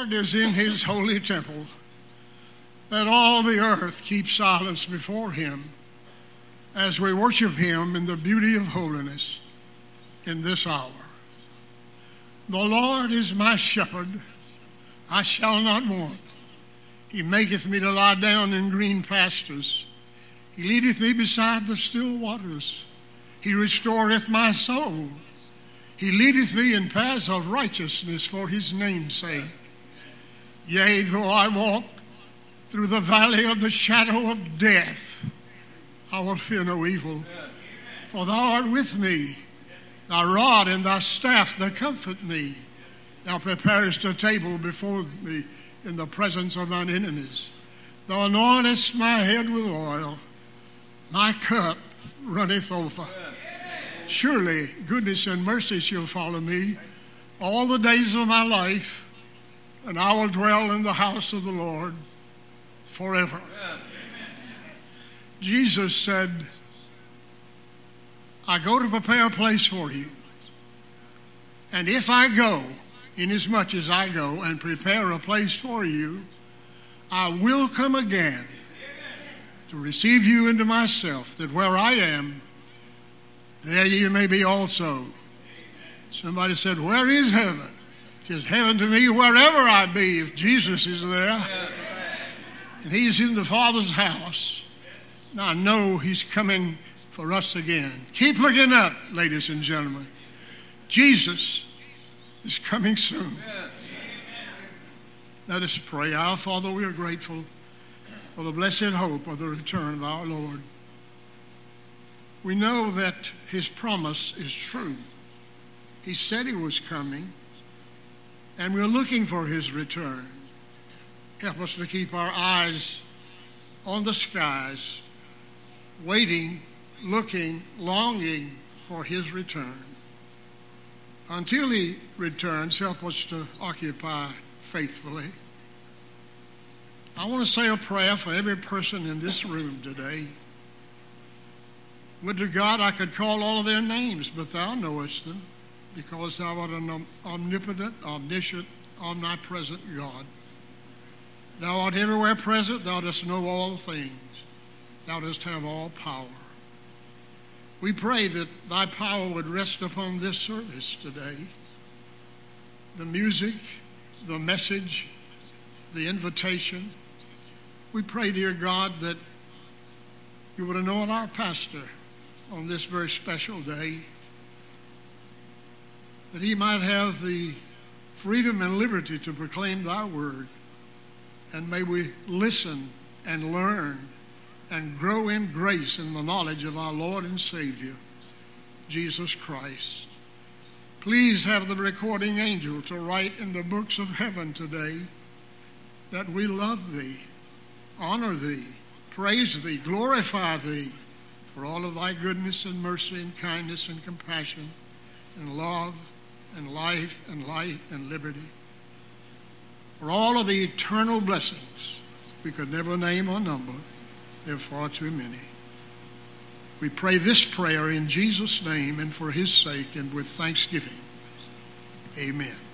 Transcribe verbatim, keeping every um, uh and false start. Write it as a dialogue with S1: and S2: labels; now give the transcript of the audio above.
S1: Lord is in his holy temple. Let all the earth keep silence before him as we worship him in the beauty of holiness in this hour. The Lord is my shepherd, I shall not want. He maketh me to lie down in green pastures. He leadeth me beside the still waters. He restoreth my soul. He leadeth me in paths of righteousness for his name's sake. Yea, though I walk through the valley of the shadow of death, I will fear no evil, for thou art with me. Thy rod and thy staff, they comfort me. Thou preparest a table before me in the presence of mine enemies. Thou anointest my head with oil. My cup runneth over. Surely goodness and mercy shall follow me all the days of my life, and I will dwell in the house of the Lord forever. Jesus said, I go to prepare a place for you. And if I go, inasmuch as I go and prepare a place for you, I will come again to receive you into myself, that where I am, there you may be also. Somebody said, where is heaven? It is heaven to me wherever I be, if Jesus is there. And he's in the Father's house. Now I know he's coming for us again. Keep looking up, ladies and gentlemen. Jesus is coming soon. Let us pray. Our Father, we are grateful for the blessed hope of the return of our Lord. We know that his promise is true. He said he was coming, and we're looking for his return. Help us to keep our eyes on the skies, waiting, looking, longing for his return. Until he returns, help us to occupy faithfully. I want to say a prayer for every person in this room today. Would to God I could call all of their names, but thou knowest them, because thou art an omnipotent, omniscient, omnipresent God. Thou art everywhere present. Thou dost know all things. Thou dost have all power. We pray that thy power would rest upon this service today. The music, the message, the invitation. We pray, dear God, that you would anoint our pastor on this very special day, that he might have the freedom and liberty to proclaim thy word. And may we listen and learn and grow in grace in the knowledge of our Lord and Savior, Jesus Christ. Please have the recording angel to write in the books of heaven today that we love thee, honor thee, praise thee, glorify thee for all of thy goodness and mercy and kindness and compassion and love and life and light and liberty. For all of the eternal blessings we could never name or number. They're far too many. We pray this prayer in Jesus' name and for his sake and with thanksgiving. Amen.